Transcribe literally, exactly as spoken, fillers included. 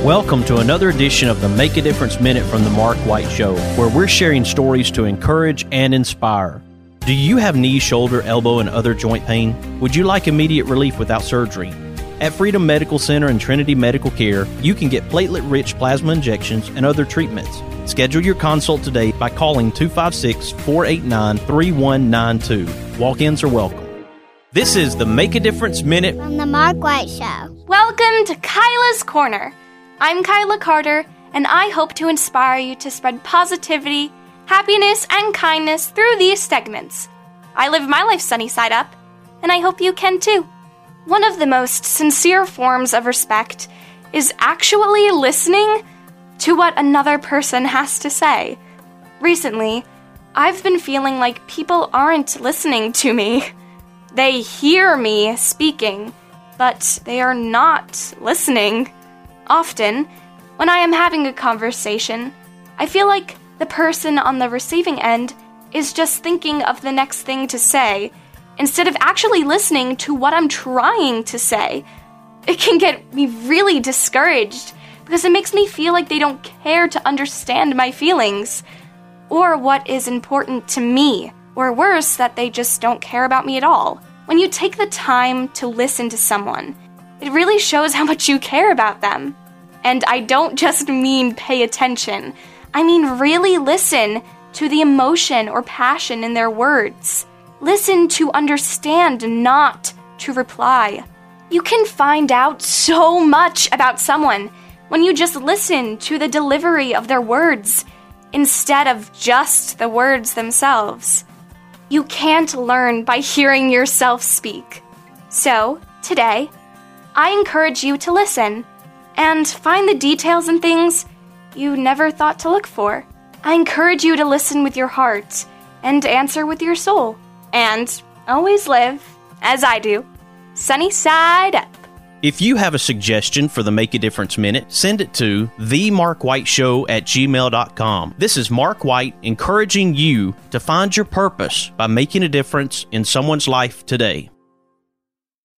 Welcome to another edition of the Make a Difference Minute from the Mark White Show, where we're sharing stories to encourage and inspire. Do you have knee, shoulder, elbow, and other joint pain? Would you like immediate relief without surgery? At Freedom Medical Center and Trinity Medical Care, you can get platelet-rich plasma injections and other treatments. Schedule your consult today by calling two five six, four eight nine, three one nine two. Walk-ins are welcome. This is the Make a Difference Minute from the Mark White Show. Welcome to Kyla's Corner. I'm Kyla Carter, and I hope to inspire you to spread positivity, happiness, and kindness through these segments. I live my life sunny side up, and I hope you can too. One of the most sincere forms of respect is actually listening to what another person has to say. Recently, I've been feeling like people aren't listening to me. They hear me speaking, but they are not listening. Often, when I am having a conversation, I feel like the person on the receiving end is just thinking of the next thing to say, instead of actually listening to what I'm trying to say. It can get me really discouraged, because it makes me feel like they don't care to understand my feelings, or what is important to me, or worse, that they just don't care about me at all. When you take the time to listen to someone, it really shows how much you care about them. And I don't just mean pay attention. I mean really listen to the emotion or passion in their words. Listen to understand, not to reply. You can find out so much about someone when you just listen to the delivery of their words instead of just the words themselves. You can't learn by hearing yourself speak. So, today, I encourage you to listen and find the details and things you never thought to look for. I encourage you to listen with your heart and answer with your soul. And always live, as I do, sunny side up. If you have a suggestion for the Make a Difference Minute, send it to the mark white show at gmail dot com. This is Mark White encouraging you to find your purpose by making a difference in someone's life today.